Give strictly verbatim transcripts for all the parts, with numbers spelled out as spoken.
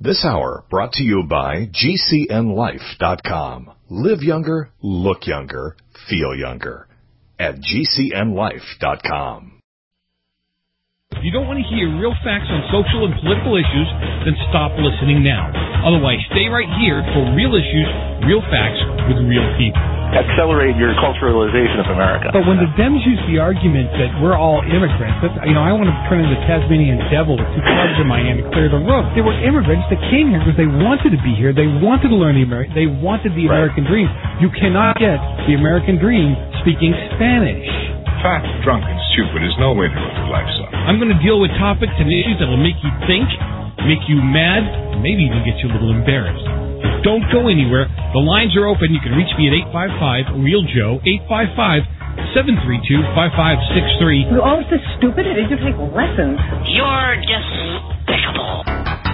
This hour brought to you by G C N life dot com. Live younger, look younger, feel younger at G C N life dot com. If you don't want to hear real facts on social and political issues, then stop listening now. Otherwise, stay right here for real issues, real facts with real people. Accelerate your culturalization of America. But when the Dems use the argument that we're all immigrants, that's, you know, I want to turn into the Tasmanian devil with two clubs in my hand to clear the road. They were immigrants that came here because they wanted to be here. They wanted to learn the American. They wanted the Right. American dream. You cannot get the American dream speaking Spanish. Fat, drunk, and stupid is no way to live your life, son. I'm going to deal with topics and issues that will make you think, make you mad, and maybe even get you a little embarrassed. Don't go anywhere. The lines are open. You can reach me at eight five five, real Joe, eight five five, seven three two, five five six three. You're always this stupid. I need to take lessons. You're despicable.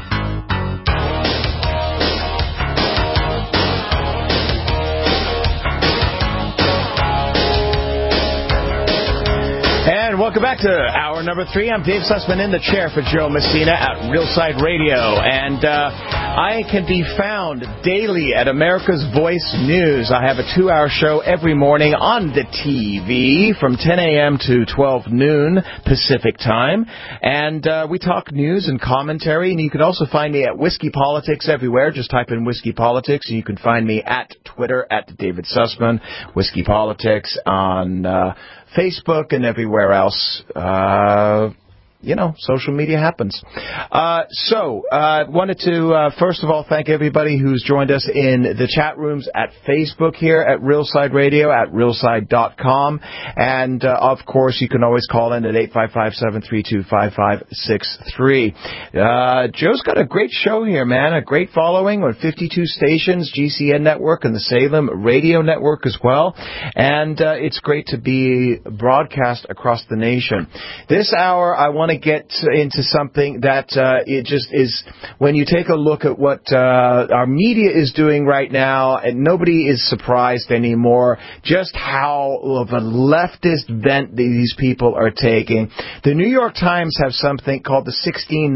And welcome back to hour number three. I'm Dave Sussman in the chair for Joe Messina at Realside Radio. And uh, I can be found daily at America's Voice News. I have a two-hour show every morning on the T V from ten a.m. to twelve noon Pacific time. And uh, we talk news and commentary. And you can also find me at Whiskey Politics everywhere. Just type in Whiskey Politics. And you can find me at Twitter at David Sussman, Whiskey Politics on Uh, Facebook and everywhere else. Uh, you know, social media happens. Uh, so, I uh, wanted to, uh, first of all, thank everybody who's joined us in the chat rooms at Facebook here at Realside Radio, at realside dot com. And, uh, of course, you can always call in at eight five five, seven three two, five five six three. Uh, Joe's got a great show here, man. A great following on fifty-two stations, G C N Network and the Salem Radio Network as well. And uh, it's great to be broadcast across the nation. This hour, I want to get into something that uh, it just is, when you take a look at what uh, our media is doing right now, and nobody is surprised anymore just how of a leftist bent these people are taking. The New York Times have something called the sixteen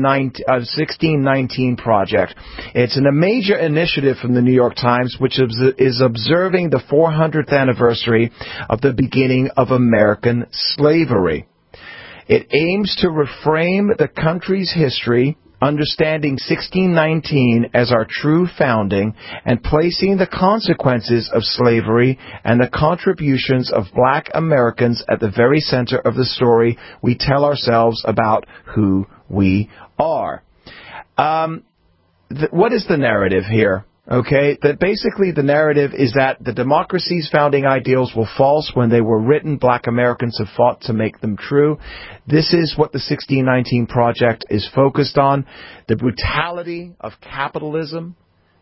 nineteen Project. It's an, a major initiative from the New York Times, which is, is observing the four hundredth anniversary of the beginning of American slavery. It aims to reframe the country's history, understanding sixteen nineteen as our true founding, and placing the consequences of slavery and the contributions of black Americans at the very center of the story we tell ourselves about who we are. Um, th- what is the narrative here? Okay, that basically the narrative is that the democracy's founding ideals were false when they were written. Black Americans have fought to make them true. This is what the sixteen nineteen Project is focused on. The brutality of capitalism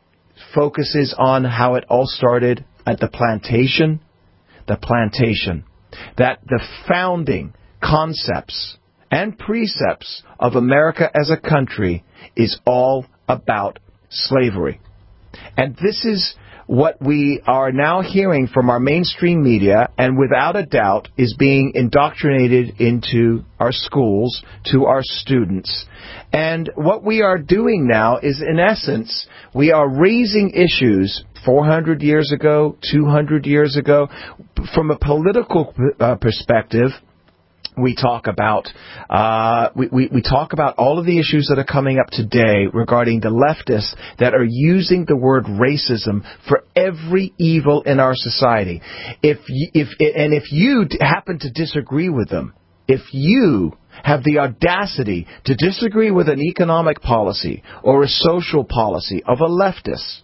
focuses on how it all started at the plantation. The plantation. That the founding concepts and precepts of America as a country is all about slavery. And this is what we are now hearing from our mainstream media, and without a doubt is being indoctrinated into our schools, to our students. And what we are doing now is, in essence, we are raising issues four hundred years ago, two hundred years ago. From a political uh, perspective, we talk about uh, we, we, we talk about all of the issues that are coming up today regarding the leftists that are using the word racism for every evil in our society. If you, if and if you happen to disagree with them, if you have the audacity to disagree with an economic policy or a social policy of a leftist,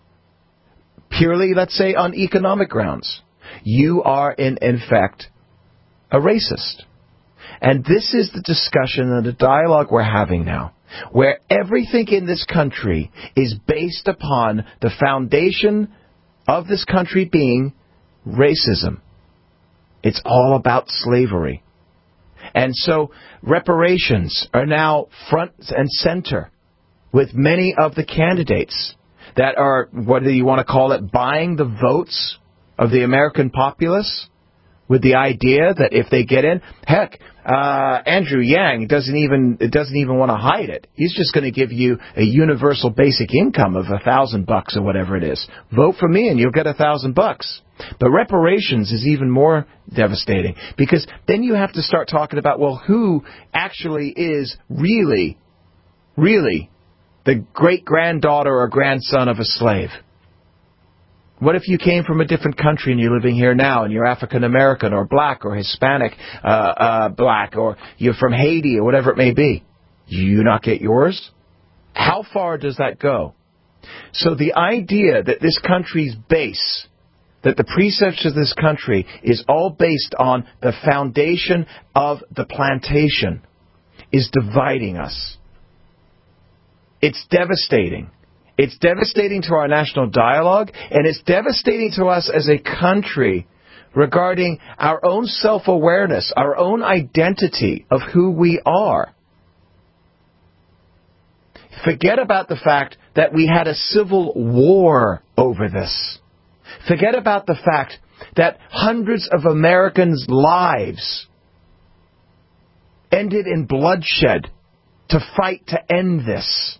purely, let's say, on economic grounds, you are in, in fact, a racist. And this is the discussion and the dialogue we're having now, where everything in this country is based upon the foundation of this country being racism. It's all about slavery. And so reparations are now front and center with many of the candidates that are, what do you want to call it, buying the votes of the American populace. with the idea that if they get in, heck, uh, Andrew Yang doesn't even doesn't even want to hide it. He's just going to give you a universal basic income of a thousand bucks or whatever it is. Vote for me and you'll get a thousand bucks. But reparations is even more devastating because then you have to start talking about, well, who actually is really, really the great-granddaughter or grandson of a slave? What if you came from a different country and you're living here now and you're African American or black or Hispanic uh, uh, black, or you're from Haiti or whatever it may be? You not get yours? How far does that go? So the idea that this country's base, that the precepts of this country is all based on the foundation of the plantation, is dividing us. It's devastating. It's devastating to our national dialogue, and it's devastating to us as a country regarding our own self-awareness, our own identity of who we are. Forget about the fact that we had a civil war over this. Forget about the fact that hundreds of Americans' lives ended in bloodshed to fight to end this.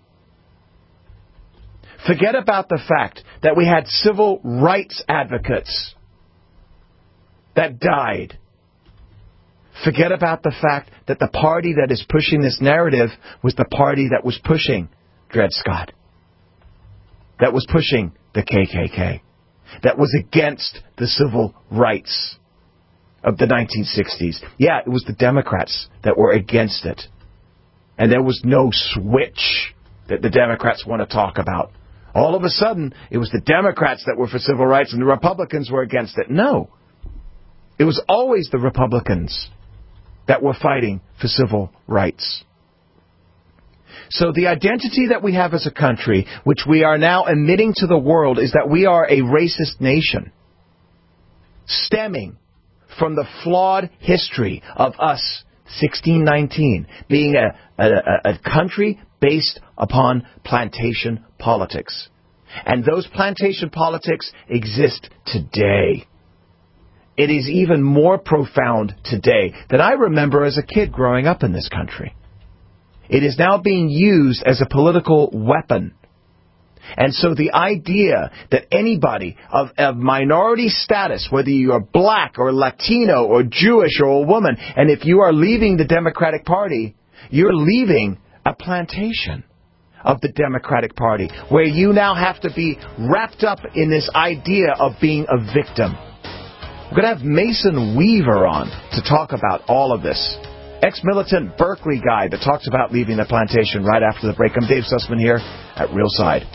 Forget about the fact that we had civil rights advocates that died. Forget about the fact that the party that is pushing this narrative was the party that was pushing Dred Scott, that was pushing the K K K, that was against the civil rights of the nineteen sixties. Yeah, it was the Democrats that were against it. And there was no switch that the Democrats want to talk about. All of a sudden, it was the Democrats that were for civil rights and the Republicans were against it. No. It was always the Republicans that were fighting for civil rights. So the identity that we have as a country, which we are now admitting to the world, is that we are a racist nation, stemming from the flawed history of us, sixteen nineteen, being a, a, a country based upon plantation politics. And those plantation politics exist today. It is even more profound today than I remember as a kid growing up in this country. It is now being used as a political weapon. And so the idea that anybody of, of minority status, whether you are black or Latino or Jewish or a woman, and if you are leaving the Democratic Party, you're leaving a plantation of the Democratic Party, where you now have to be wrapped up in this idea of being a victim. We're going to have Mason Weaver on to talk about all of this. Ex-militant Berkeley guy that talks about leaving the plantation right after the break. I'm Dave Sussman here at Real Side.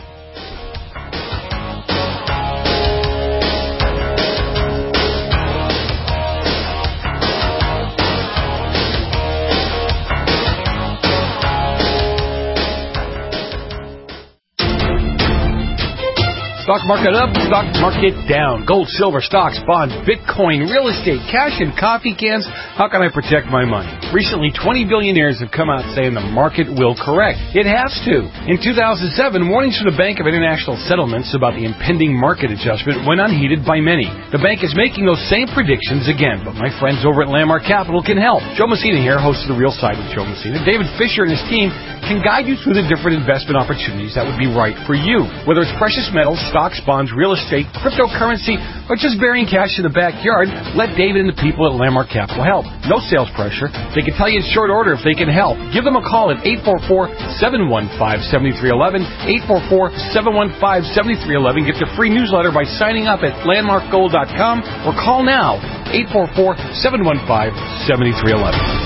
Stock market up, stock market down. Gold, silver, stocks, bonds, Bitcoin, real estate, cash, and coffee cans. How can I protect my money? Recently, twenty billionaires have come out saying the market will correct. It has to. In two thousand seven, warnings from the Bank of International Settlements about the impending market adjustment went unheeded by many. The bank is making those same predictions again, but my friends over at Landmark Capital can help. Joe Messina here, host of The Real Side with Joe Messina. David Fisher and his team can guide you through the different investment opportunities that would be right for you. Whether it's precious metals, stocks, bonds, real estate, cryptocurrency, or just burying cash in the backyard, let David and the people at Landmark Capital help. No sales pressure. They can tell you in short order if they can help. Give them a call at eight four four, seven one five, seven three one one, eight four four, seven one five, seven three one one. Get your free newsletter by signing up at landmark gold dot com or call now, eight four four, seven one five, seven three one one.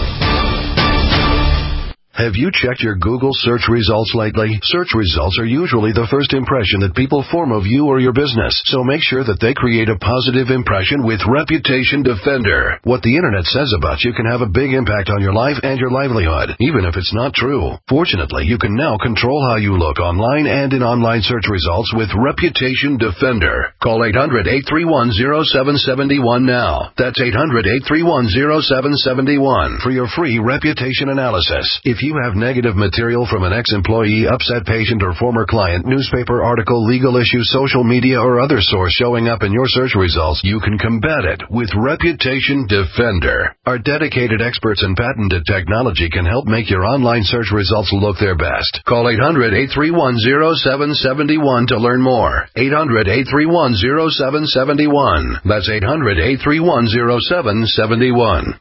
Have you checked your Google search results lately? Search results are usually the first impression that people form of you or your business, so make sure that they create a positive impression with Reputation Defender. What the internet says about you can have a big impact on your life and your livelihood, even if it's not true. Fortunately, you can now control how you look online and in online search results with Reputation Defender. Call eight hundred, eight three one, zero seven seven one now. That's eight hundred, eight three one, zero seven seven one for your free reputation analysis. If you have negative material from an ex-employee, upset patient, or former client, newspaper article, legal issue, social media, or other source showing up in your search results, you can combat it with Reputation Defender. Our dedicated experts in patented technology can help make your online search results look their best. Call eight hundred, eight three one, zero seven seven one to learn more. eight hundred, eight three one, zero seven seven one. That's eight hundred, eight three one, zero seven seven one.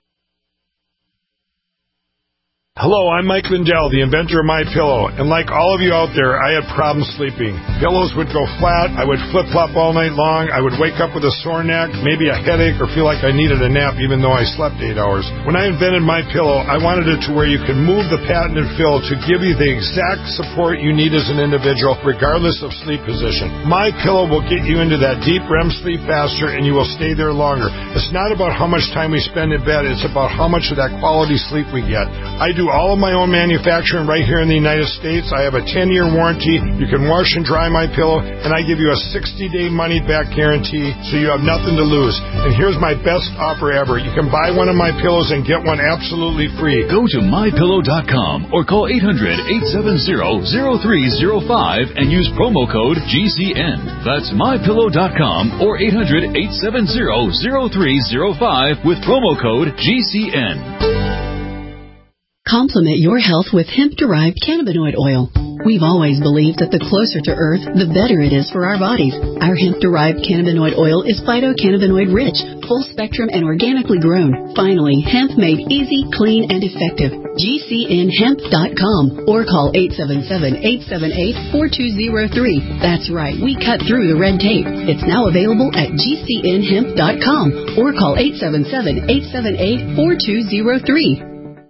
Hello, I'm Mike Lindell, the inventor of MyPillow, and like all of you out there, I had problems sleeping. Pillows would go flat, I would flip-flop all night long, I would wake up with a sore neck, maybe a headache, or feel like I needed a nap even though I slept eight hours. When I invented MyPillow, I wanted it to where you could move the patented fill to give you the exact support you need as an individual, regardless of sleep position. MyPillow will get you into that deep R E M sleep faster, and you will stay there longer. It's not about how much time we spend in bed, it's about how much of that quality sleep we get. I do all of my own manufacturing right here in the United States. I have a ten-year warranty. You can wash and dry my pillow, and I give you a sixty-day money-back guarantee, so you have nothing to lose. And here's my best offer ever. You can buy one of my pillows and get one absolutely free. Go to my pillow dot com or call eight hundred, eight seven zero, zero three zero five and use promo code G C N. That's my pillow dot com or eight hundred, eight seven zero, zero three zero five with promo code G C N. Complement your health with hemp-derived cannabinoid oil. We've always believed that the closer to Earth, the better it is for our bodies. Our hemp-derived cannabinoid oil is phytocannabinoid-rich, full-spectrum, and organically grown. Finally, hemp made easy, clean, and effective. G C N hemp dot com or call eight seven seven, eight seven eight, four two zero three. That's right, we cut through the red tape. It's now available at G C N hemp dot com or call eight seven seven, eight seven eight, four two zero three.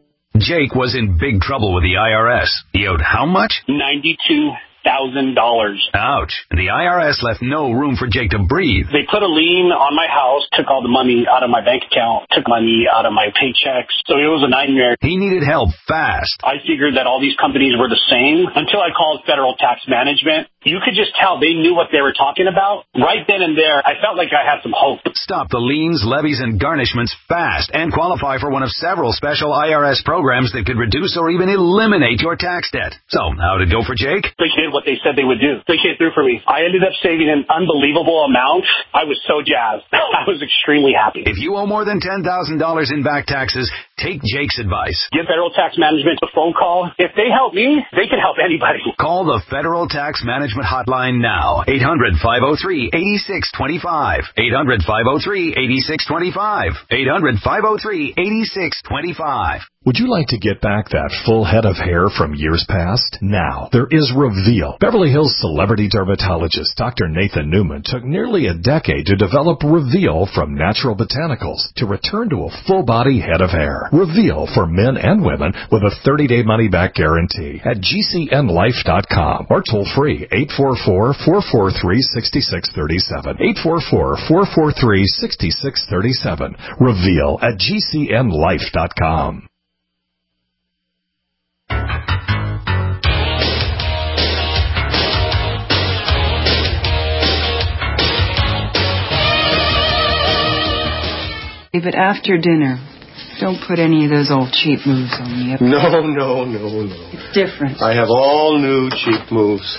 Jake was in big trouble with the I R S. He owed how much? ninety-two thousand dollars. Ouch. And the I R S left no room for Jake to breathe. They put a lien on my house, took all the money out of my bank account, took money out of my paychecks. So it was a nightmare. He needed help fast. I figured that all these companies were the same until I called Federal Tax Management. You could just tell they knew what they were talking about. Right then and there, I felt like I had some hope. Stop the liens, levies, and garnishments fast and qualify for one of several special I R S programs that could reduce or even eliminate your tax debt. So, how'd it go for Jake? They did what they said they would do. They came through for me. I ended up saving an unbelievable amount. I was so jazzed. I was extremely happy. If you owe more than ten thousand dollars in back taxes, take Jake's advice. Give Federal Tax Management a phone call. If they help me, they can help anybody. Call the Federal Tax Management hotline now. eight hundred, five oh three, eight six two five. eight hundred, five oh three, eight six two five. eight hundred, five oh three, eight six two five. Would you like to get back that full head of hair from years past? Now, there is Reveal. Beverly Hills celebrity dermatologist Doctor Nathan Newman took nearly a decade to develop Reveal from natural botanicals to return to a full-body head of hair. Reveal for men and women with a thirty-day money-back guarantee at G C N life dot com or toll-free eight four four, four four three, six six three seven. eight four four, four four three, six six three seven. Reveal at G C N life dot com. But after dinner, don't put any of those old cheap moves on me. No, no, no, no. It's different. I have all new cheap moves.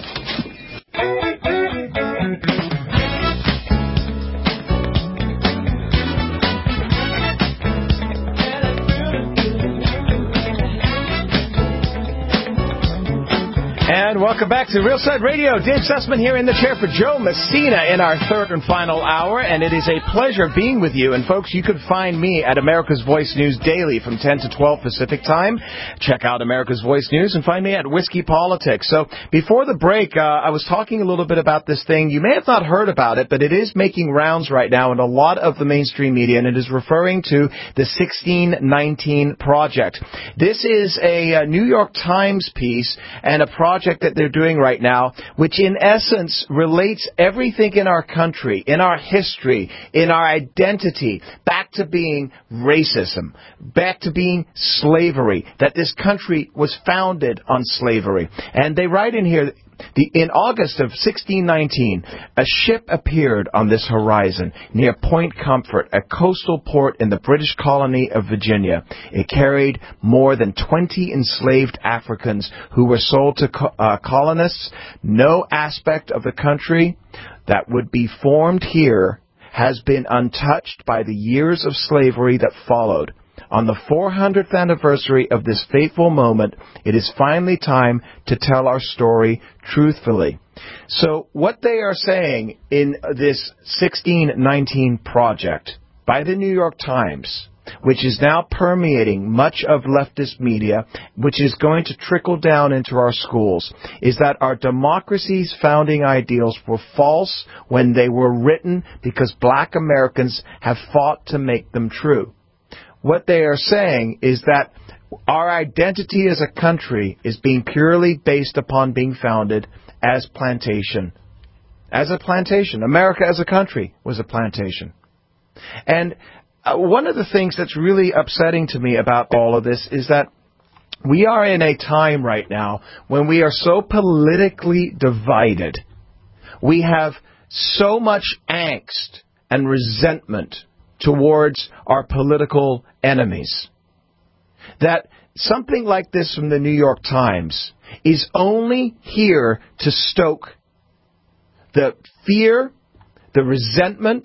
And welcome back to Real Side Radio. Dave Sussman here in the chair for Joe Messina in our third and final hour. And it is a pleasure being with you. And, folks, you can find me at America's Voice News daily from ten to twelve Pacific Time. Check out America's Voice News and find me at Whiskey Politics. So before the break, uh, I was talking a little bit about this thing. You may have not heard about it, but it is making rounds right now in a lot of the mainstream media, and it is referring to the sixteen nineteen Project. This is a, a New York Times piece and a project that they're doing right now, which in essence relates everything in our country, in our history, in our identity, back to being racism, back to being slavery, that this country was founded on slavery. And they write in here, The, in August of sixteen nineteen, a ship appeared on this horizon near Point Comfort, a coastal port in the British colony of Virginia. It carried more than twenty enslaved Africans who were sold to co- uh, colonists. No aspect of the country that would be formed here has been untouched by the years of slavery that followed. On the four hundredth anniversary of this fateful moment, it is finally time to tell our story truthfully. So what they are saying in this sixteen nineteen project by the New York Times, which is now permeating much of leftist media, which is going to trickle down into our schools, is that our democracy's founding ideals were false when they were written because black Americans have fought to make them true. What they are saying is that our identity as a country is being purely based upon being founded as plantation. As a plantation. America as a country was a plantation. And uh, one of the things that's really upsetting to me about all of this is that we are in a time right now when we are so politically divided. We have so much angst and resentment towards our political enemies, that something like this from the New York Times is only here to stoke the fear, the resentment,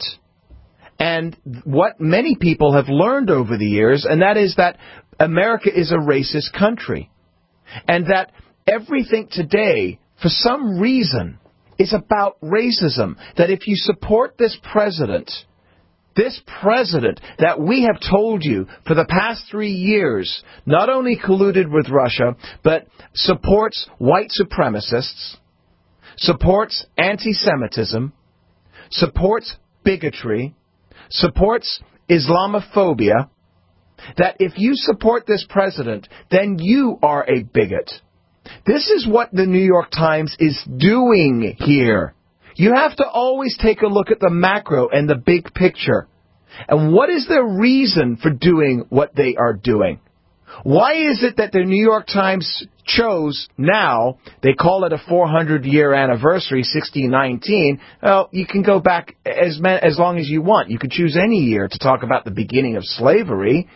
and what many people have learned over the years, and that is that America is a racist country. And that everything today, for some reason, is about racism. That if you support this president, This president that we have told you for the past three years not only colluded with Russia, but supports white supremacists, supports anti-Semitism, supports bigotry, supports Islamophobia, that if you support this president, then you are a bigot. This is what the New York Times is doing here. You have to always take a look at the macro and the big picture. And what is their reason for doing what they are doing? Why is it that the New York Times chose now, they call it a four hundred year anniversary, sixteen nineteen. Well, you can go back as as long as you want. You could choose any year to talk about the beginning of slavery.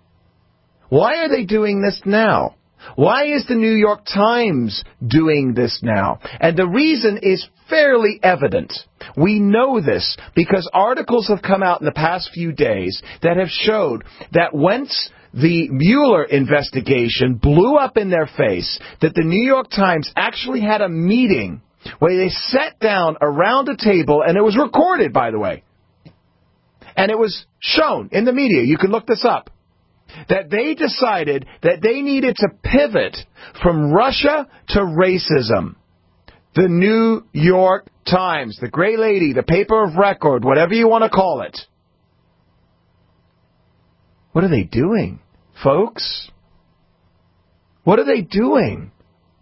Why are they doing this now? Why is the New York Times doing this now? And the reason is fairly evident. We know this because articles have come out in the past few days that have showed that once the Mueller investigation blew up in their face, that the New York Times actually had a meeting where they sat down around a table, and it was recorded, by the way. And it was shown in the media. You can look this up. That they decided that they needed to pivot from Russia to racism. The New York Times, the Gray Lady, the paper of record, whatever you want to call it. What are they doing, folks? What are they doing?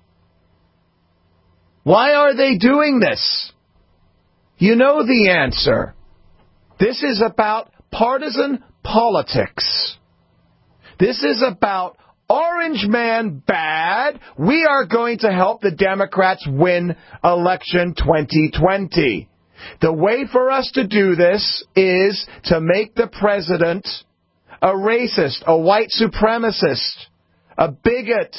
Why are they doing this? You know the answer. This is about partisan politics. This is about Orange Man bad. We are going to help the Democrats win election twenty twenty. The way for us to do this is to make the president a racist, a white supremacist, a bigot.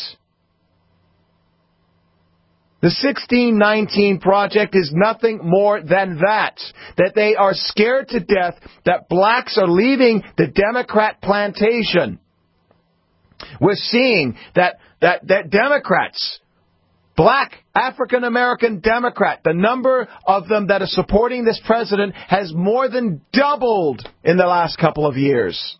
The sixteen nineteen Project is nothing more than that. That they are scared to death that blacks are leaving the Democrat plantation. We're seeing that, that, that Democrats, black African-American Democrat, the number of them that are supporting this president has more than doubled in the last couple of years.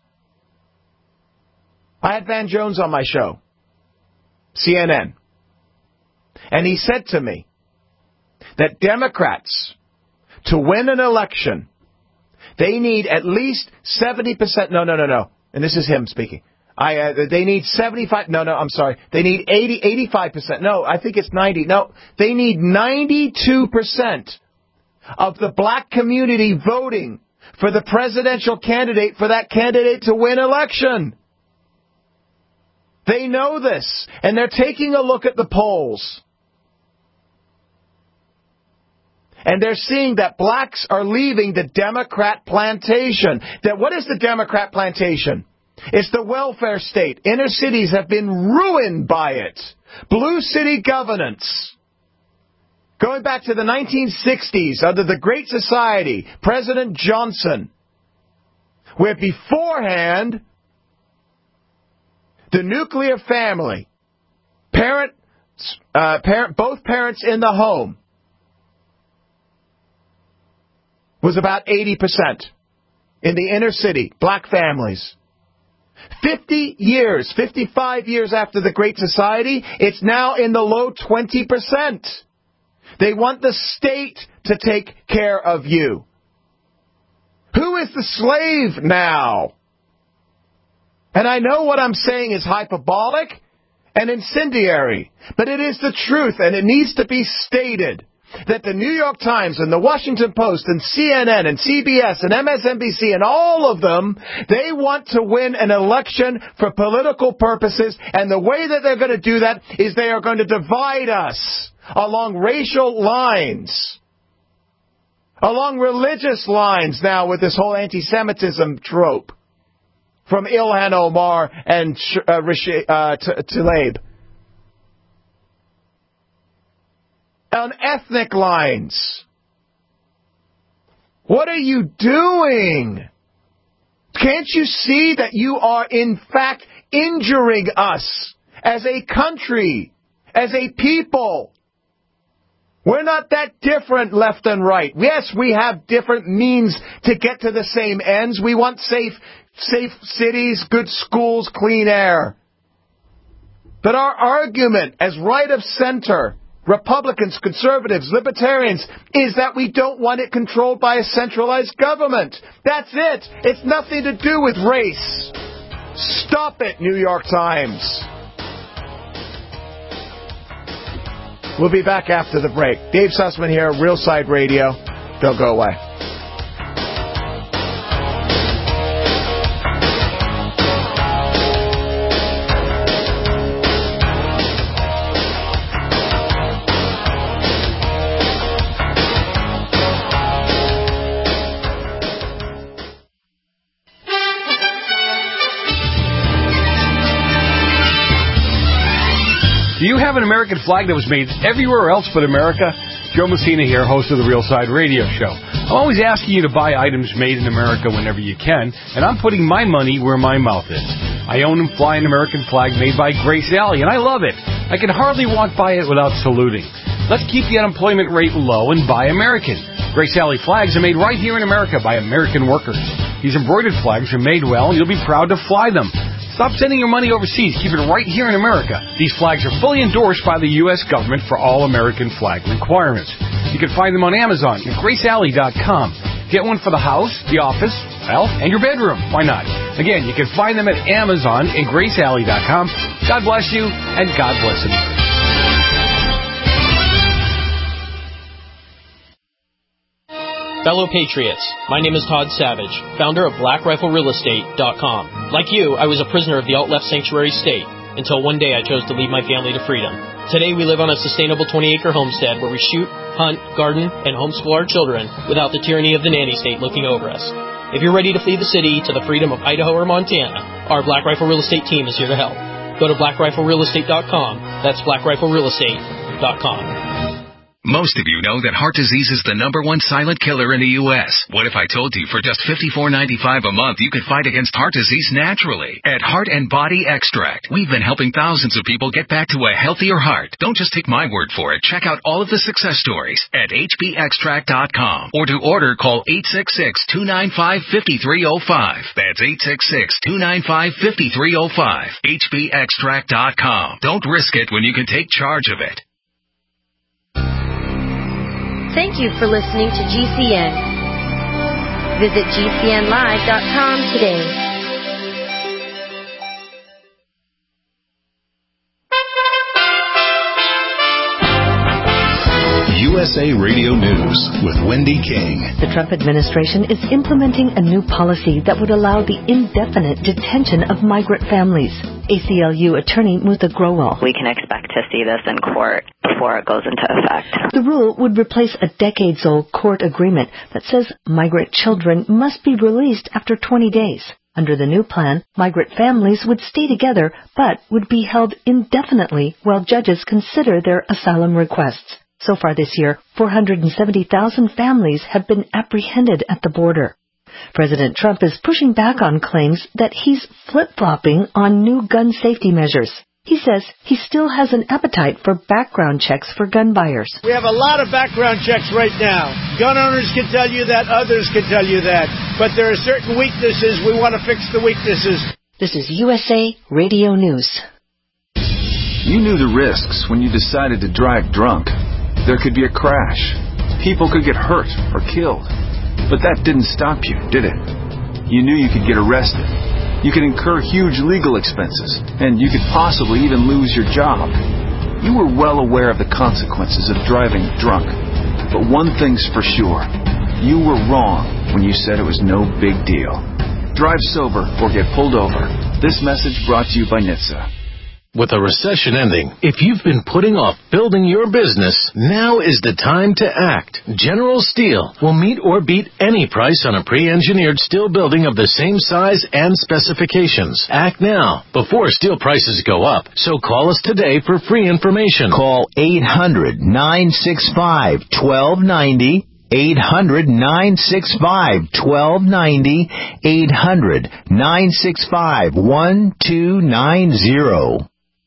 I had Van Jones on my show, C N N, and he said to me that Democrats, to win an election, they need at least seventy percent, no, no, no, no, and this is him speaking. I, uh, they need seventy-five, no, no, I'm sorry. They need eighty, eighty-five percent. No, I think it's ninety. No, they need ninety-two percent of the black community voting for the presidential candidate for that candidate to win election. They know this, and they're taking a look at the polls. And they're seeing that blacks are leaving the Democrat plantation. That what is the Democrat plantation? It's the welfare state. Inner cities have been ruined by it. Blue city governance. Going back to the nineteen sixties, under the Great Society, President Johnson, where beforehand, the nuclear family, parent, uh, parent, both parents in the home, was about eighty percent in the inner city, black families. fifty years, fifty-five years after the Great Society, it's now in the low twenty percent. They want the state to take care of you. Who is the slave now? And I know what I'm saying is hyperbolic and incendiary, but it is the truth, and it needs to be stated that the New York Times and the Washington Post and C N N and C B S and M S N B C and all of them, they want to win an election for political purposes, and the way that they're going to do that is they are going to divide us along racial lines, along religious lines now with this whole anti-Semitism trope from Ilhan Omar and uh, uh, Tlaib. On ethnic lines. What are you doing? Can't you see that you are in fact injuring us as a country, as a people? We're not that different left and right. Yes, we have different means to get to the same ends. We want safe, safe cities, good schools, clean air. But our argument as right of center, Republicans, conservatives, libertarians, is that we don't want it controlled by a centralized government. That's it. It's nothing to do with race. Stop it, New York Times. We'll be back after the break. Dave Sussman here, Real Side Radio. Don't go away. Do you have an American flag that was made everywhere else but America? Joe Messina here, host of the Real Side Radio Show. I'm always asking you to buy items made in America whenever you can, and I'm putting my money where my mouth is. I own and fly an American flag made by Grace Alley, and I love it. I can hardly walk by it without saluting. Let's keep the unemployment rate low and buy American. Grace Alley flags are made right here in America by American workers. These embroidered flags are made well, and you'll be proud to fly them. Stop sending your money overseas. Keep it right here in America. These flags are fully endorsed by the U S government for all American flag requirements. You can find them on Amazon and grace alley dot com. Get one for the house, the office, well, and your bedroom. Why not? Again, you can find them at Amazon and grace alley dot com. God bless you, and God bless America. Fellow Patriots, my name is Todd Savage, founder of black rifle real estate dot com. Like you, I was a prisoner of the alt-left sanctuary state, until one day I chose to lead my family to freedom. Today we live on a sustainable twenty-acre homestead where we shoot, hunt, garden, and homeschool our children without the tyranny of the nanny state looking over us. If you're ready to flee the city to the freedom of Idaho or Montana, our Black Rifle Real Estate team is here to help. Go to black rifle real estate dot com. That's black rifle real estate dot com. Most of you know that heart disease is the number one silent killer in the U S What if I told you for just fifty-four ninety-five a month you could fight against heart disease naturally? At Heart and Body Extract, we've been helping thousands of people get back to a healthier heart. Don't just take my word for it. Check out all of the success stories at h b extract dot com. Or to order, call eight six six, two nine five, five three zero five. That's eight six six, two nine five, five three zero five. h b extract dot com. Don't risk it when you can take charge of it. Thank you for listening to G C N. Visit G C N live dot com today. U S A Radio News with Wendy King. The Trump administration is implementing a new policy that would allow the indefinite detention of migrant families. A C L U attorney Mutha Growell. We can expect to see this in court before it goes into effect. The rule would replace a decades-old court agreement that says migrant children must be released after twenty days. Under the new plan, migrant families would stay together but would be held indefinitely while judges consider their asylum requests. So far this year, four hundred seventy thousand families have been apprehended at the border. President Trump is pushing back on claims that he's flip-flopping on new gun safety measures. He says he still has an appetite for background checks for gun buyers. We have a lot of background checks right now. Gun owners can tell you that, others can tell you that. But there are certain weaknesses. We want to fix the weaknesses. This is U S A Radio News. You knew the risks when you decided to drive drunk. There could be a crash. People could get hurt or killed. But that didn't stop you, did it? You knew you could get arrested. You could incur huge legal expenses, and you could possibly even lose your job. You were well aware of the consequences of driving drunk. But one thing's for sure. You were wrong when you said it was no big deal. Drive sober or get pulled over. This message brought to you by N H T S A. With a recession ending, if you've been putting off building your business, now is the time to act. General Steel will meet or beat any price on a pre-engineered steel building of the same size and specifications. Act now, before steel prices go up. So call us today for free information. Call eight hundred, nine six five, one two nine zero. eight hundred, nine six five, one two nine zero. eight hundred, nine six five, one two nine zero.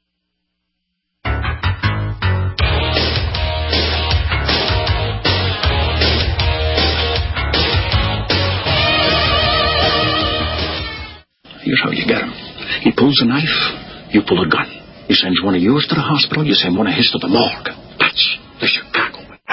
Here's how you get him. He pulls a knife, you pull a gun. He sends one of yours to the hospital, you send one of his to the morgue. That's the Chicago way.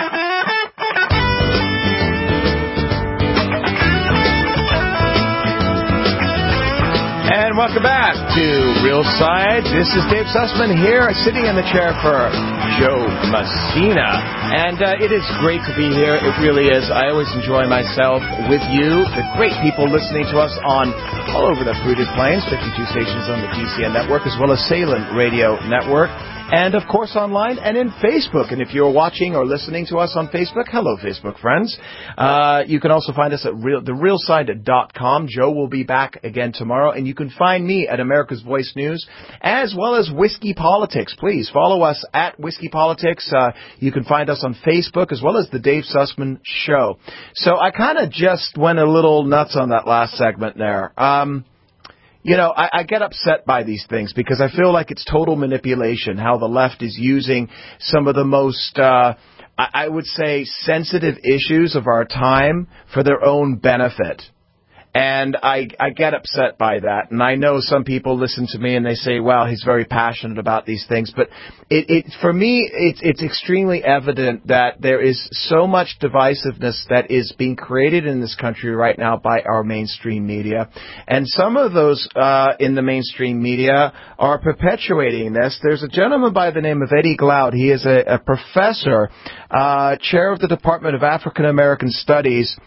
And welcome back to Real Side. This is Dave Sussman here, sitting in the chair for Joe Messina. And uh, it is great to be here. It really is. I always enjoy myself with you, the great people listening to us on all over the Fruited Plains, fifty-two stations on the G C N network, as well as Salem Radio Network. And, of course, online and in Facebook. And if you're watching or listening to us on Facebook, hello, Facebook friends. Uh, you can also find us at real, the real side dot com. Joe will be back again tomorrow. And you can find me at America's Voice News, as well as Whiskey Politics. Please follow us at Whiskey Politics. Uh, you can find us on Facebook, as well as The Dave Sussman Show. So I kind of just went a little nuts on that last segment there. Um... You know, I, I get upset by these things because I feel like it's total manipulation, how the left is using some of the most, uh, I, I would say, sensitive issues of our time for their own benefit. And I, I get upset by that. And I know some people listen to me and they say, well, he's very passionate about these things. But it, it for me, it's, it's extremely evident that there is so much divisiveness that is being created in this country right now by our mainstream media. And some of those uh, in the mainstream media are perpetuating this. There's a gentleman by the name of Eddie Glaude. He is a, a professor, uh, chair of the Department of African American Studies.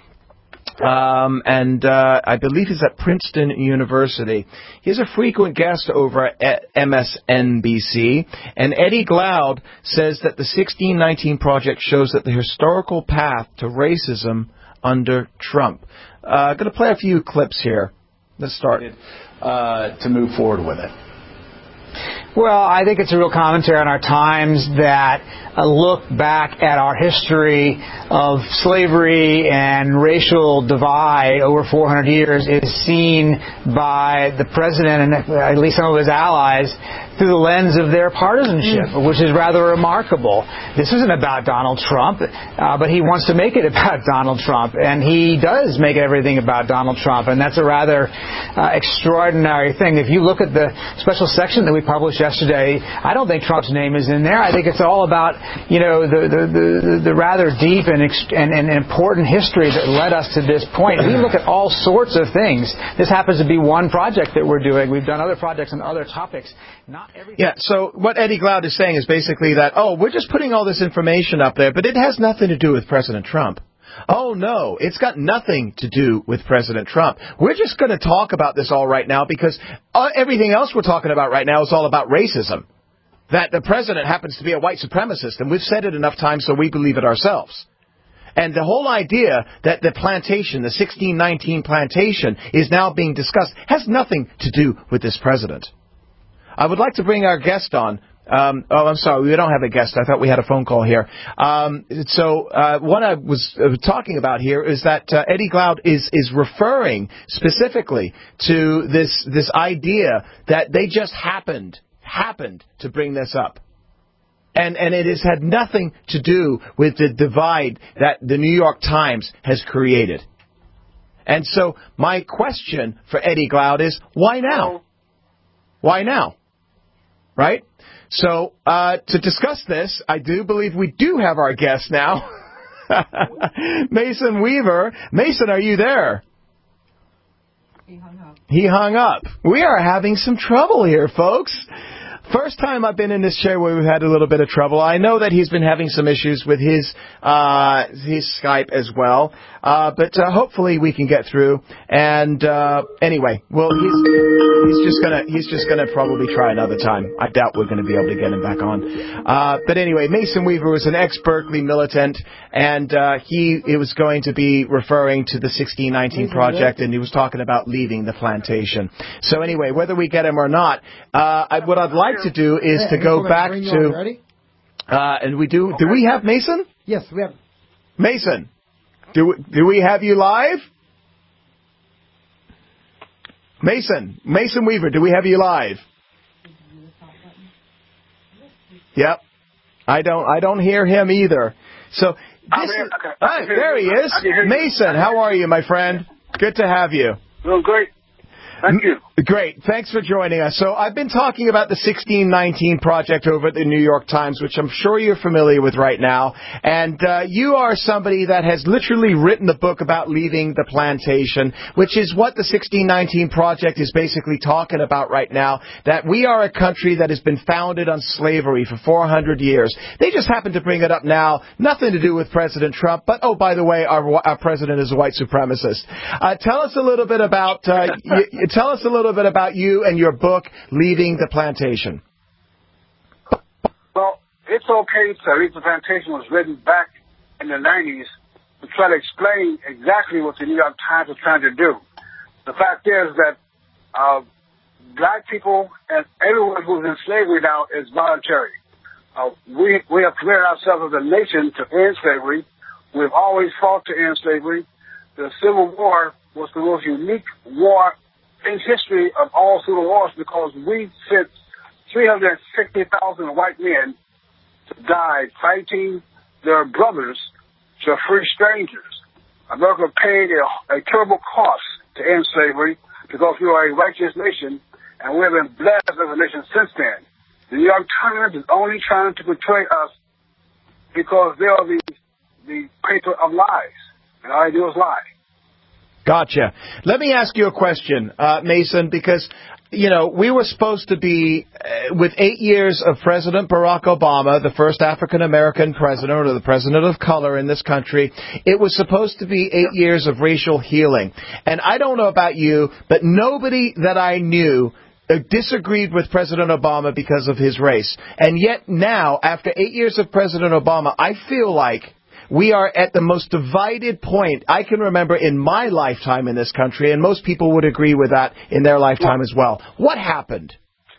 Um, and uh, I believe he's at Princeton University. He's a frequent guest over at M S N B C. And Eddie Glaude says that the sixteen nineteen Project shows that the historical path to racism under Trump. I'm uh, going to play a few clips here. Let's start. Uh, to move forward with it. Well, I think it's a real commentary on our times that a look back at our history of slavery and racial divide over four hundred years is seen by the president and at least some of his allies through the lens of their partisanship, mm. which is rather remarkable. This isn't about Donald Trump, uh, but he wants to make it about Donald Trump, and he does make everything about Donald Trump, and that's a rather uh, extraordinary thing. If you look at the special section that we published yesterday, I don't think Trump's name is in there. I think it's all about, you know, the the, the, the rather deep and, ex- and, and important history that led us to this point. We look at all sorts of things. This happens to be one project that we're doing. We've done other projects on other topics. Not Yeah, so what Eddie Glaude is saying is basically that, oh, we're just putting all this information up there, but it has nothing to do with President Trump. Oh, no, it's got nothing to do with President Trump. We're just going to talk about this all right now because uh, everything else we're talking about right now is all about racism. That the president happens to be a white supremacist, and we've said it enough times so we believe it ourselves. And the whole idea that the plantation, the sixteen nineteen plantation, is now being discussed has nothing to do with this president. I would like to bring our guest on. Um, oh, I'm sorry, we don't have a guest. I thought we had a phone call here. Um, so uh, what I was uh, talking about here is that uh, Eddie Glaude is is referring specifically to this this idea that they just happened happened to bring this up. And and it has had nothing to do with the divide that the New York Times has created. And so my question for Eddie Glaude is, why now? Why now? Right? So uh, to discuss this, I do believe we do have our guest now. Mason Weaver. Mason, are you there? He hung up. He hung up. We are having some trouble here, folks. First time I've been in this chair where we've had a little bit of trouble. I know that he's been having some issues with his uh, his Skype as well, uh, but uh, hopefully we can get through. And uh, anyway, well, he's he's just gonna he's just gonna probably try another time. I doubt we're going to be able to get him back on. Uh, but anyway, Mason Weaver was an ex-Berkeley militant, and uh, he it was going to be referring to the sixteen nineteen Project, and he was talking about leaving the plantation. So anyway, whether we get him or not, uh, I, what I'd like to do is hey, to go back to, uh, and we do, do we have Mason? Yes, we have. Mason, do, do we have you live? Mason, Mason Weaver, do we have you live? Yep. I don't, I don't hear him either. So, this is, okay. Right, there he is. Mason, how are you, my friend? Good to have you. Doing great. Thank you. Great. Thanks for joining us. So I've been talking about the sixteen nineteen Project over at the New York Times, which I'm sure you're familiar with right now. And uh, you are somebody that has literally written the book about leaving the plantation, which is what the sixteen nineteen Project is basically talking about right now, that we are a country that has been founded on slavery for four hundred years. They just happen to bring it up now. Nothing to do with President Trump. But, oh, by the way, our, our president is a white supremacist. Uh, tell us a little bit about... Uh, y- tell us a little bit about you and your book, Leaving the Plantation. Well, It's Okay to Leave the Plantation was written back in the nineties to try to explain exactly what the New York Times was trying to do. The fact is that uh, black people and everyone who's in slavery now is voluntary. Uh, we we have committed ourselves as a nation to end slavery. We've always fought to end slavery. The Civil War was the most unique war in history of all civil wars because we sent three hundred sixty thousand white men to die fighting their brothers to free strangers. America paid a, a terrible cost to end slavery because we are a righteous nation, and we have been blessed as a nation since then. The New York Times is only trying to portray us because they are the, the paper of lies, and all they do is lie. Gotcha. Let me ask you a question, uh, Mason, because, you know, we were supposed to be, uh, with eight years of President Barack Obama, the first African-American president, or the president of color in this country, it was supposed to be eight years of racial healing. And I don't know about you, but nobody that I knew uh, disagreed with President Obama because of his race. And yet now, after eight years of President Obama, I feel like we are at the most divided point I can remember in my lifetime in this country, and most people would agree with that in their lifetime as well. What happened?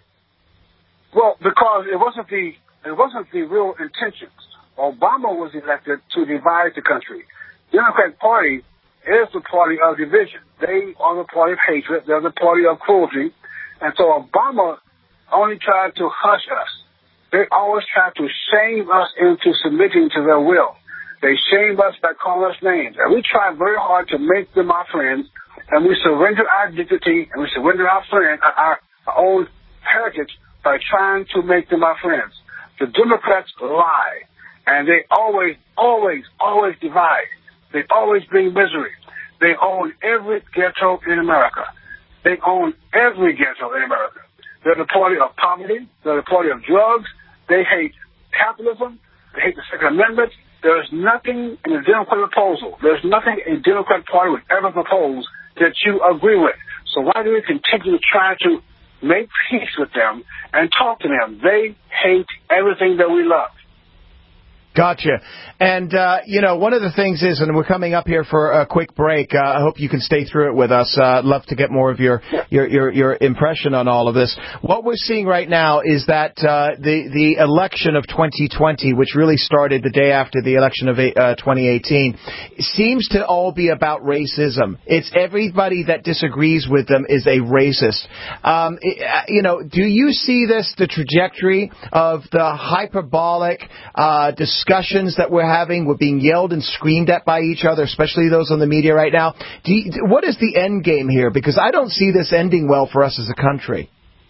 Well, because it wasn't the it wasn't the real intentions. Obama was elected to divide the country. The Democratic Party is the party of division. They are the party of hatred. They're the party of cruelty. And so Obama only tried to hush us. They always tried to shame us into submitting to their will. They shame us by calling us names. And we try very hard to make them our friends, and we surrender our dignity, and we surrender our friend, our, our own heritage by trying to make them our friends. The Democrats lie, and they always, always, always divide. They always bring misery. They own every ghetto in America. They own every ghetto in America. They're the party of poverty. They're the party of drugs. They hate capitalism. They hate the Second Amendment. There is nothing in the Democrat proposal. There's nothing a Democrat Party would ever propose that you agree with. So why do we continue to try to make peace with them and talk to them? They hate everything that we love. Gotcha. And, uh, you know, one of the things is, and we're coming up here for a quick break. Uh, I hope you can stay through it with us. Uh, I'd love to get more of your, your, your, your impression on all of this. What we're seeing right now is that uh, the, the election of twenty twenty, which really started the day after the election of uh, twenty eighteen, seems to all be about racism. It's everybody that disagrees with them is a racist. Um, it, uh, you know, do you see this, the trajectory of the hyperbolic uh, discussions that we're having? We're being yelled and screamed at by each other, especially those on the media right now. Do you, what is the end game here? Because I don't see this ending well for us as a country.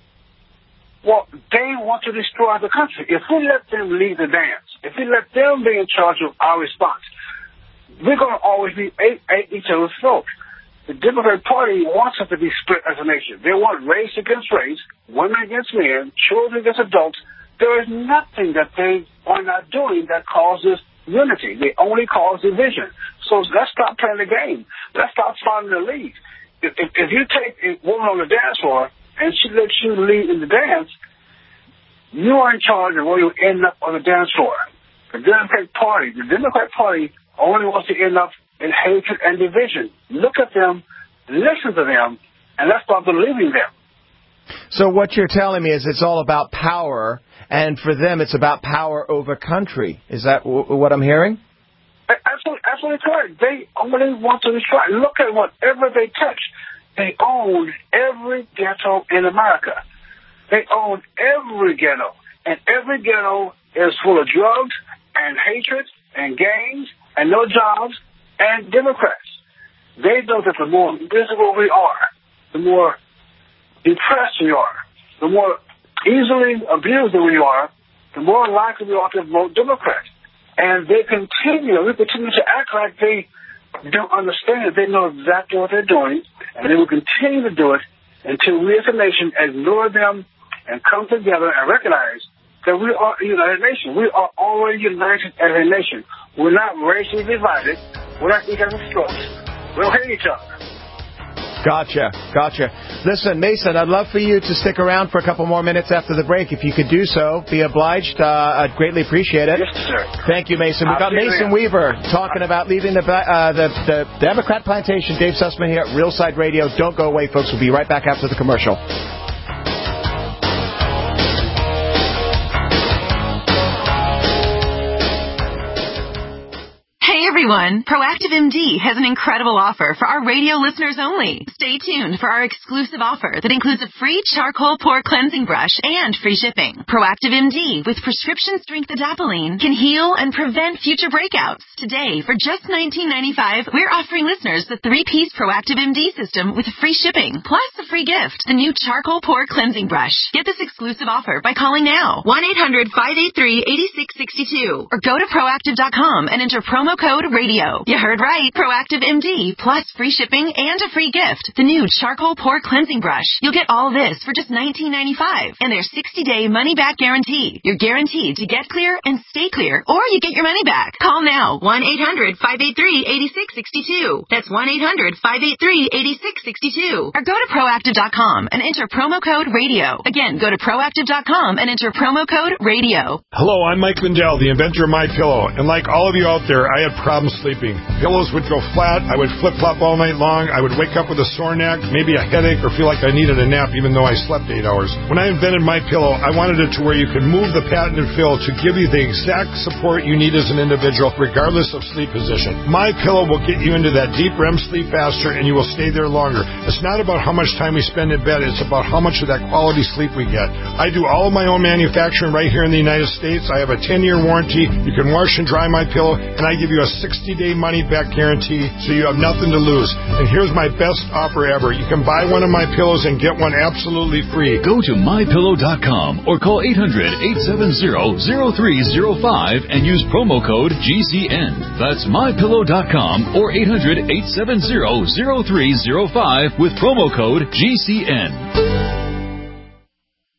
Well, they want to destroy the country. If we let them lead the dance, if we let them be in charge of our response, we're going to always be at, at each other's throat. The Democratic Party wants us to be split as a nation. They want race against race, women against men, children against adults. There is nothing that they are not doing that causes unity. They only cause division. So let's stop playing the game. Let's stop following the lead. If, if, if you take a woman on the dance floor and she lets you lead in the dance, you are in charge of where you end up on the dance floor. The Democratic Party, the Democratic Party only wants to end up in hatred and division. Look at them, listen to them, and let's start believing them. So what you're telling me is it's all about power, and for them it's about power over country. Is that w- what I'm hearing? Absolutely, absolutely correct. They only want to destroy. Look at whatever they touch. They own every ghetto in America. They own every ghetto. And every ghetto is full of drugs and hatred and gangs and no jobs and Democrats. They know that the more miserable we are, the more depressed we are, the more easily abused we are, the more likely we are to vote Democrat. And they continue, we continue to act like they don't understand. They know exactly what they're doing, and they will continue to do it until we as a nation ignore them and come together and recognize that we are a united nation. We are already united as a nation. We're not racially divided. We're not each other's throats. We don't hate each other. Gotcha, gotcha. Listen, Mason, I'd love for you to stick around for a couple more minutes after the break. If you could do so, be obliged. Uh, I'd greatly appreciate it. Yes, sir. Thank you, Mason. We've got Mason Weaver talking about leaving the, uh, the the Democrat plantation. Dave Sussman here at Real Side Radio. Don't go away, folks. We'll be right back after the commercial. Hey everyone, Proactive M D has an incredible offer for our radio listeners only. Stay tuned for our exclusive offer that includes a free charcoal pore cleansing brush and free shipping. Proactive M D with prescription strength adapalene can heal and prevent future breakouts. Today, for just nineteen ninety-five dollars, we're offering listeners the three-piece Proactive M D system with free shipping, plus a free gift, the new charcoal pore cleansing brush. Get this exclusive offer by calling now, one eight hundred, five eight three, eight six six two, or go to proactive dot com and enter promo code radio. You heard right. Proactive M D plus free shipping and a free gift. The new charcoal pore cleansing brush. You'll get all this for just nineteen ninety-five dollars and their sixty-day money-back guarantee. You're guaranteed to get clear and stay clear, or you get your money back. Call now. one eight hundred, five eight three, eight six six two. That's one eight hundred, five eight three, eight six six two. Or go to proactive dot com and enter promo code radio. Again, go to proactive dot com and enter promo code radio. Hello, I'm Mike Lindell, the inventor of MyPillow. And like all of you out there, I had problems sleeping. Pillows would go flat. I would flip-flop all night long. I would wake up with a sore neck, maybe a headache, or feel like I needed a nap even though I slept eight hours. When I invented MyPillow, I wanted it to where you could move the patented fill to give you the exact support you need as an individual, regardless of sleep position. MyPillow will get you into that deep R E M sleep faster, and you will stay there longer. It's not about how much time we spend in bed. It's about how much of that quality sleep we get. I do all of my own manufacturing right here in the United States. I have a ten-year warranty. You can wash and dry MyPillow, and I give you a sixty-day money-back guarantee, so you have nothing to lose. And here's my best offer ever. You can buy one of my pillows and get one absolutely free. Go to my pillow dot com or call eight hundred, eight seven zero, zero three zero five and use promo code G C N. That's my pillow dot com or eight hundred, eight seven zero, zero three zero five with promo code G C N.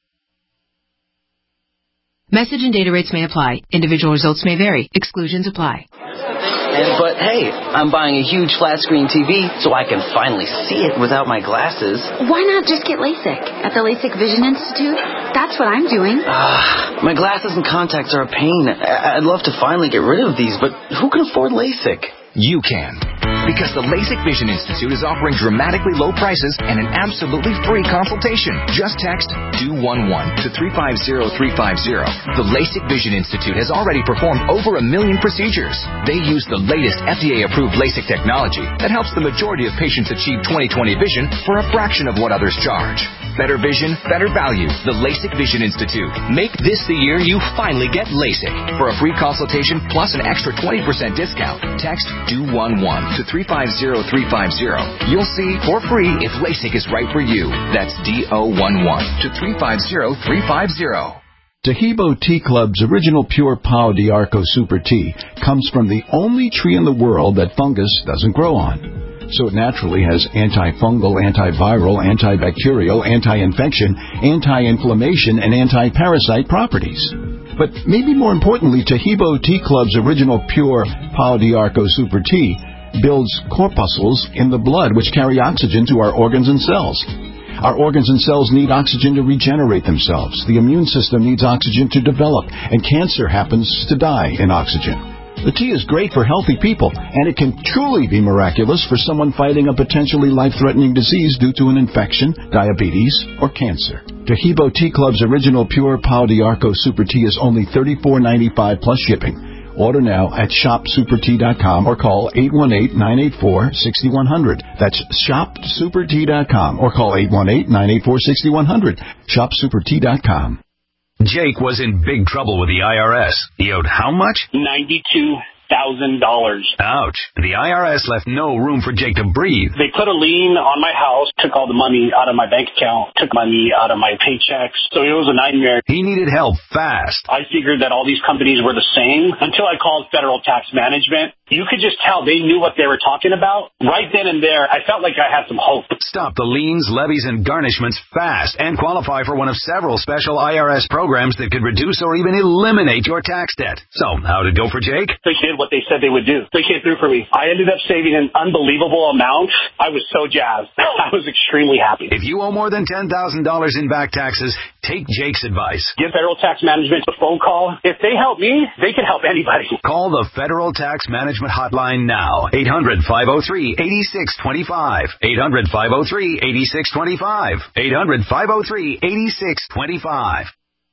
Message and data rates may apply. Individual results may vary. Exclusions apply. And, but hey, I'm buying a huge flat screen T V so I can finally see it without my glasses. Why not just get LASIK at the LASIK Vision Institute? That's what I'm doing. Uh, my glasses and contacts are a pain. I- I'd love to finally get rid of these, but who can afford LASIK? You can. Because the LASIK Vision Institute is offering dramatically low prices and an absolutely free consultation. Just text D O one one to three five zero three five zero. The LASIK Vision Institute has already performed over a million procedures. They use the latest F D A-approved LASIK technology that helps the majority of patients achieve twenty twenty vision for a fraction of what others charge. Better vision, better value. The LASIK Vision Institute. Make this the year you finally get LASIK. For a free consultation plus an extra twenty percent discount, text D O one one to three five zero three five zero. You'll see for free if LASIK is right for you. That's D O one one to three five zero three five zero. Tahibo Tea Club's original pure Pau d'Arco Super Tea comes from the only tree in the world that fungus doesn't grow on. So it naturally has antifungal, antiviral, antibacterial, anti-infection, anti-inflammation, and anti-parasite properties. But maybe more importantly, Tahibo Tea Club's original pure Pau d'Arco Super Tea builds corpuscles in the blood which carry oxygen to our organs and cells. Our organs and cells need oxygen to regenerate themselves. The immune system needs oxygen to develop, and cancer happens to die in oxygen. The tea is great for healthy people, and it can truly be miraculous for someone fighting a potentially life-threatening disease due to an infection, diabetes, or cancer. Tahibo Tea Club's original pure Pau d'Arco Super Tea is only thirty-four ninety-five plus shipping. Order now at shop super tea dot com or call eight one eight, nine eight four, six one zero zero. That's shop super tea dot com or call eight one eight, nine eight four, six one zero zero. shop super tea dot com. Jake was in big trouble with the I R S. He owed how much? ninety-two thousand dollars. Ouch. The I R S left no room for Jake to breathe. They put a lien on my house, took all the money out of my bank account, took money out of my paychecks. So it was a nightmare. He needed help fast. I figured that all these companies were the same until I called Federal Tax Management. You could just tell they knew what they were talking about. Right then and there, I felt like I had some hope. Stop the liens, levies, and garnishments fast and qualify for one of several special I R S programs that could reduce or even eliminate your tax debt. So, how'd it go for Jake? They did what they said they would do. They came through for me. I ended up saving an unbelievable amount. I was so jazzed. I was extremely happy. If you owe more than ten thousand dollars in back taxes, take Jake's advice. Give Federal Tax Management a phone call. If they help me, they can help anybody. Call the Federal Tax Management Hotline now. eight hundred, five oh three, eight six two five. eight hundred, five oh three, eight six two five. eight hundred, five oh three, eight six two five.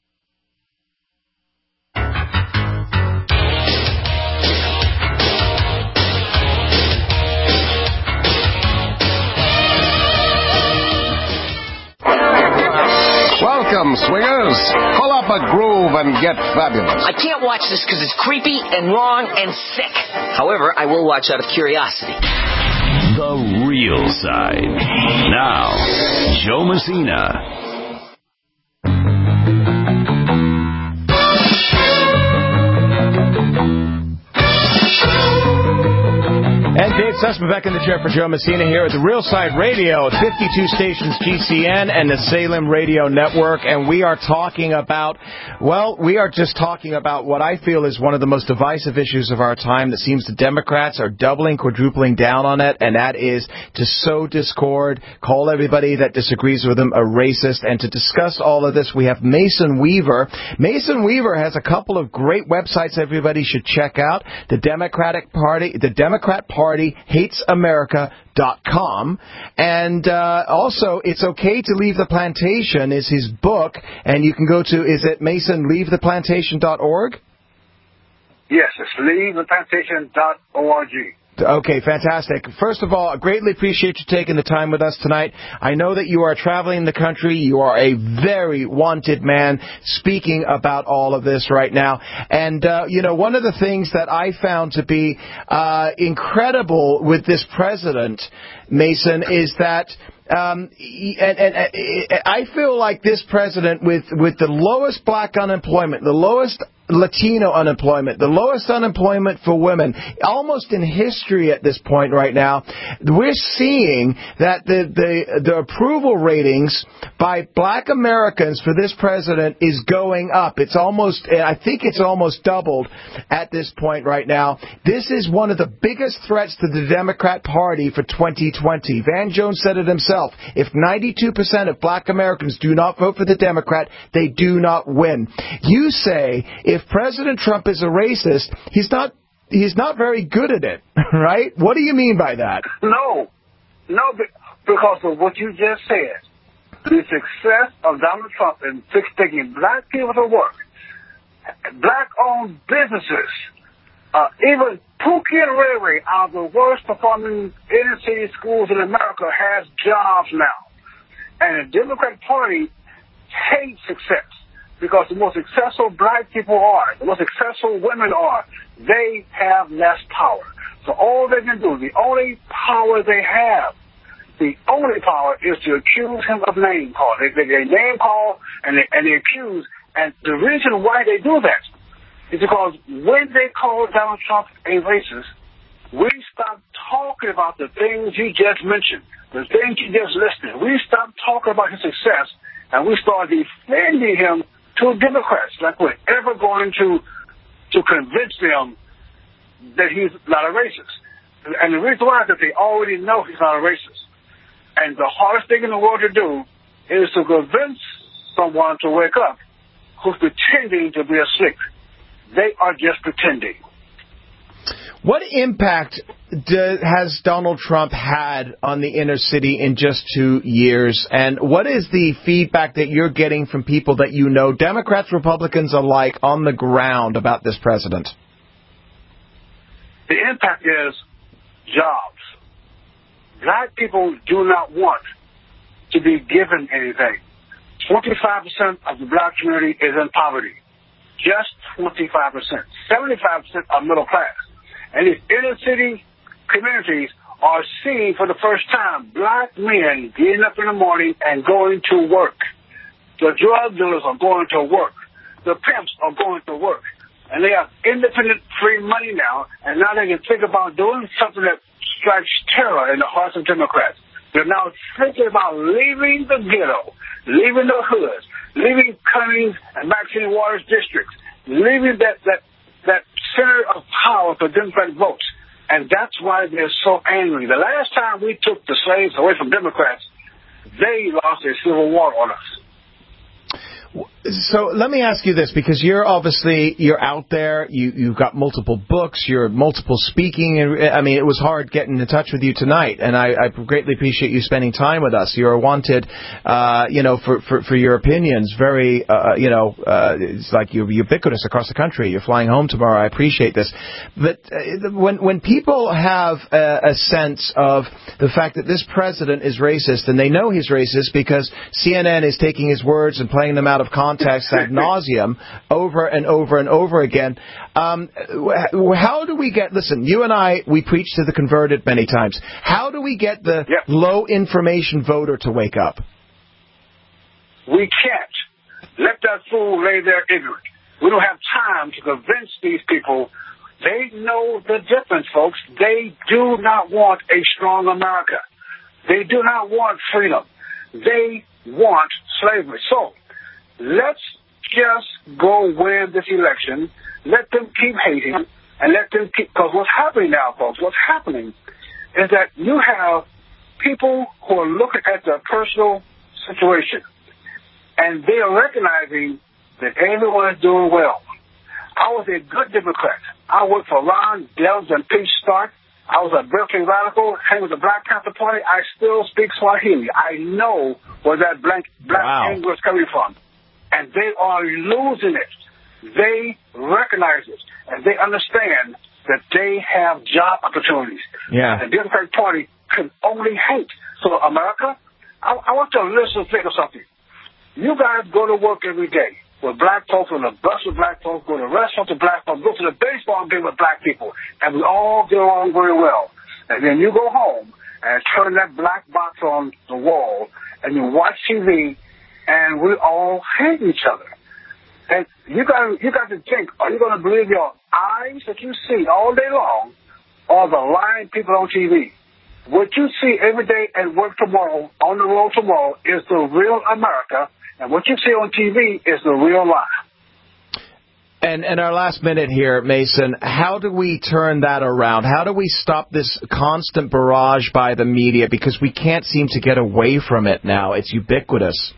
Welcome, swingers. Pull up a groove and get fabulous. I can't watch this because it's creepy and wrong and sick. However, I will watch out of curiosity. The Real Side. Now, Joe Messina. And Dave Sussman back in the chair for Joe Messina here at the Real Side Radio, fifty-two stations G C N and the Salem Radio Network. And we are talking about, well, we are just talking about what I feel is one of the most divisive issues of our time that seems the Democrats are doubling, quadrupling down on it, and that is to sow discord, call everybody that disagrees with them a racist. And to discuss all of this, we have Mason Weaver. Mason Weaver has a couple of great websites everybody should check out. The Democratic Party, the Democrat Party hates america dot com, and uh, also It's Okay to Leave the Plantation is his book, and you can go to, is it mason leave the plantation dot org? Yes, it's leave the plantation dot org. Okay, fantastic. First of all, I greatly appreciate you taking the time with us tonight. I know that you are traveling the country. You are a very wanted man speaking about all of this right now. And, uh, you know, one of the things that I found to be uh, incredible with this president, Mason, is that Um, and, and, and I feel like this president, with, with the lowest black unemployment, the lowest Latino unemployment, the lowest unemployment for women, almost in history at this point right now. We're seeing that the, the, the approval ratings by black Americans for this president is going up. It's almost, I think it's almost doubled at this point right now. This is one of the biggest threats to the Democrat Party for twenty twenty. Van Jones said it himself. If ninety-two percent of black Americans do not vote for the Democrat, they do not win. You say if President Trump is a racist, he's not he's not very good at it, right? What do you mean by that? No. No, because of what you just said. The success of Donald Trump in taking black people to work, black-owned businesses, uh, even Pookie and Ray out of the worst-performing inner-city schools in America has jobs now. And the Democratic Party hates success because the most successful black people are, the most successful women are, they have less power. So all they can do, the only power they have, the only power is to accuse him of name call. They, they, they name call and they, and they accuse. And the reason why they do that is because when they call Donald Trump a racist, we stop talking about the things you just mentioned, the things you just listed. We stop talking about his success, and we start defending him to Democrats, like we're ever going to to convince them that he's not a racist. And the reason why is that they already know he's not a racist. And the hardest thing in the world to do is to convince someone to wake up who's pretending to be asleep. They are just pretending. What impact do, has Donald Trump had on the inner city in just two years? And what is the feedback that you're getting from people that you know, Democrats, Republicans alike, on the ground about this president? The impact is jobs. Black people do not want to be given anything. twenty-five percent of the black community is in poverty. Just twenty-five percent. seventy-five percent are middle class. And these inner city communities are seeing for the first time black men getting up in the morning and going to work. The drug dealers are going to work. The pimps are going to work. And they have independent free money now, and now they can think about doing something that strikes terror in the hearts of Democrats. They're now thinking about leaving the ghetto, leaving the hoods, leaving Cummings and Maxine Waters districts, leaving that, that, that center of power for Democratic votes. And that's why they're so angry. The last time we took the slaves away from Democrats, they lost their civil war on us. So let me ask you this, because you're obviously, you're out there, you, you've got multiple books, you're multiple speaking, and I mean, it was hard getting in touch with you tonight, and I, I greatly appreciate you spending time with us. You're wanted, uh, you know, for, for, for your opinions, very, uh, you know, uh, it's like you're ubiquitous across the country. You're flying home tomorrow. I appreciate this. But uh, when, when people have a, a sense of the fact that this president is racist, and they know he's racist because C N N is taking his words and playing them out of context ad nauseum over and over and over again. Um, how do we get, listen, you and I, we preach to the converted many times. How do we get the yep. low information voter to wake up? We can't let that fool lay there ignorant. We don't have time to convince these people. They know the difference, folks. They do not want a strong America. They do not want freedom. They want slavery. So, let's just go win this election. Let them keep hating, and let them keep, because what's happening now, folks, what's happening is that you have people who are looking at their personal situation, and they are recognizing that everyone is doing well. I was a good Democrat. I worked for Ron Dellums and Pete Stark. I was a Berkeley radical, hang with the Black Panther Party. I still speak Swahili. I know where that black, black wow. anger is coming from. And they are losing it. They recognize it. And they understand that they have job opportunities. Yeah. The Democratic Party can only hate. So, America, I, I want you to listen and think of something. You guys go to work every day with black folks, on the bus with black folks, go to restaurants with black folks, go to the baseball game with black people, and we all get along very well. And then you go home and turn that black box on the wall, and you watch T V, and we all hate each other. And you got you got to think, are you going to believe your eyes that you see all day long, or the lying people on T V? What you see every day at work tomorrow, on the road tomorrow, is the real America, and what you see on T V is the real lie. And in our last minute here, Mason, how do we turn that around? How do we stop this constant barrage by the media? Because we can't seem to get away from it now. It's ubiquitous.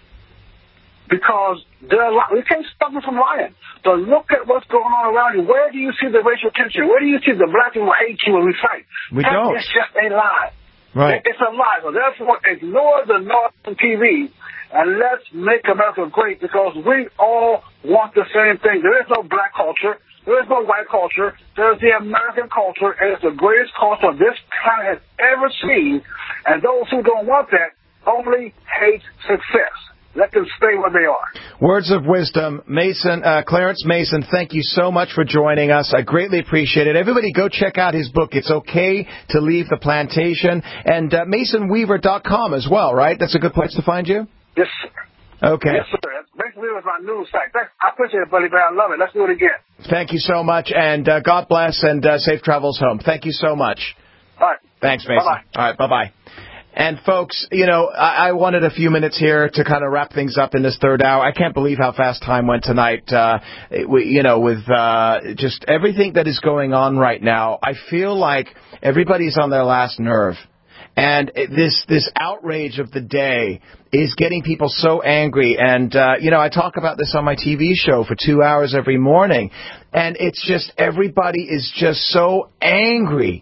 Because they're li- we can't stop them from lying. So look at what's going on around you. Where do you see the racial tension? Where do you see the black people hate you and we fight? We that don't. It's just a lie. Right. It's a lie. So therefore, ignore the noise on T V and let's make America great, because we all want the same thing. There is no black culture. There is no white culture. There's the American culture, and it's the greatest culture this planet has ever seen. And those who don't want that only hate success. Let them stay where they are. Words of wisdom. Mason, uh, Clarence Mason, thank you so much for joining us. I greatly appreciate it. Everybody go check out his book, It's Okay to Leave the Plantation, and uh, mason weaver dot com as well, right? That's a good place to find you? Yes, sir. Okay. Yes, sir. Mason Weaver is my news site. Thanks. I appreciate it, buddy, but I love it. Let's do it again. Thank you so much, and uh, God bless, and uh, safe travels home. Thank you so much. All right. Thanks, Mason. Bye-bye. All right, bye-bye. And, folks, you know, I, I wanted a few minutes here to kind of wrap things up in this third hour. I can't believe how fast time went tonight, uh, it, we, you know, with uh, just everything that is going on right now. I feel like everybody's on their last nerve. And this this outrage of the day is getting people so angry. And, uh, you know, I talk about this on my T V show for two hours every morning. And it's just everybody is just so angry.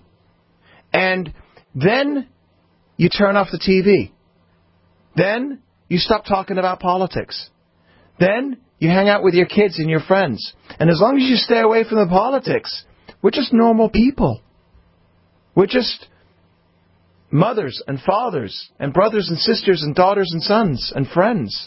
And then you turn off the T V. Then you stop talking about politics. Then you hang out with your kids and your friends. And as long as you stay away from the politics, we're just normal people. We're just mothers and fathers and brothers and sisters and daughters and sons and friends.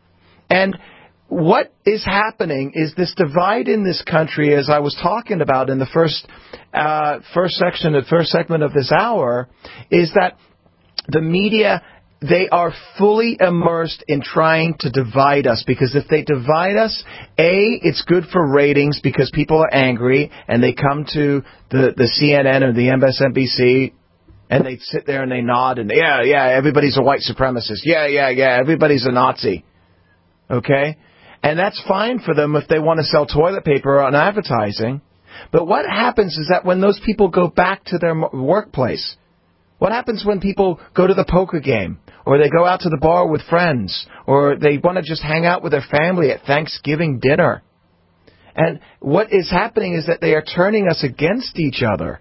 And what is happening is this divide in this country, as I was talking about in the first uh, first section, the first segment of this hour, is that the media, they are fully immersed in trying to divide us, because if they divide us, A, it's good for ratings because people are angry and they come to the, the C N N or the M S N B C and they sit there and they nod and, yeah, yeah, everybody's a white supremacist. Yeah, yeah, yeah, everybody's a Nazi. Okay? And that's fine for them if they want to sell toilet paper on advertising. But what happens is that when those people go back to their workplace, what happens when people go to the poker game, or they go out to the bar with friends, or they want to just hang out with their family at Thanksgiving dinner? And what is happening is that they are turning us against each other.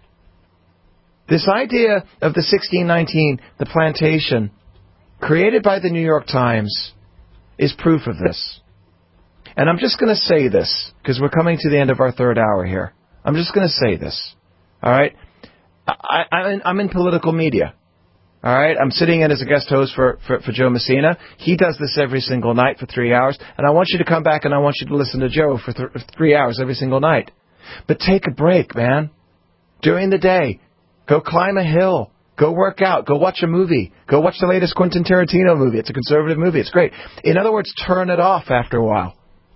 This idea of the sixteen nineteen, the plantation, created by the New York Times, is proof of this. And I'm just going to say this, because we're coming to the end of our third hour here. I'm just going to say this. All right? I, I'm, in, I'm in political media. All right? I'm sitting in as a guest host for, for, for Joe Messina. He does this every single night for three hours. And I want you to come back and I want you to listen to Joe for th- three hours every single night. But take a break, man. During the day, go climb a hill. Go work out. Go watch a movie. Go watch the latest Quentin Tarantino movie. It's a conservative movie. It's great. In other words, turn it off after a while.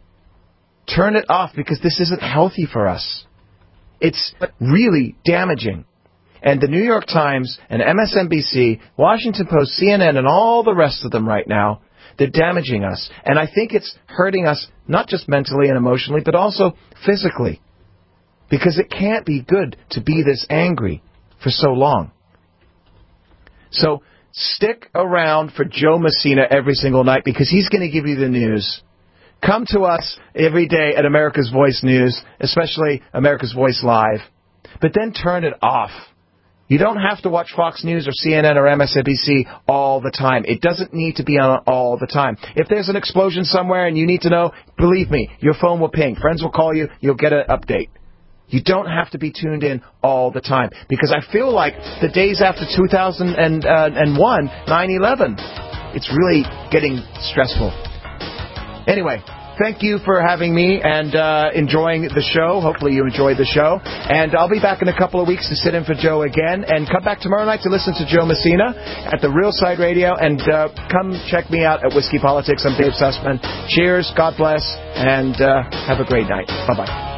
Turn it off, because this isn't healthy for us. It's really damaging. And the New York Times and M S N B C, Washington Post, C N N, and all the rest of them right now, they're damaging us. And I think it's hurting us not just mentally and emotionally, but also physically. Because it can't be good to be this angry for so long. So stick around for Joe Messina every single night, because he's going to give you the news. Come to us every day at America's Voice News, especially America's Voice Live. But then turn it off. You don't have to watch Fox News or C N N or M S N B C all the time. It doesn't need to be on all the time. If there's an explosion somewhere and you need to know, believe me, your phone will ping. Friends will call you. You'll get an update. You don't have to be tuned in all the time. Because I feel like the days after two thousand one, nine eleven, it's really getting stressful. Anyway, thank you for having me and uh, enjoying the show. Hopefully you enjoyed the show. And I'll be back in a couple of weeks to sit in for Joe again. And come back tomorrow night to listen to Joe Messina at the Real Side Radio. And uh, come check me out at Whiskey Politics. I'm Dave Sussman. Cheers, God bless, and uh, have a great night. Bye-bye.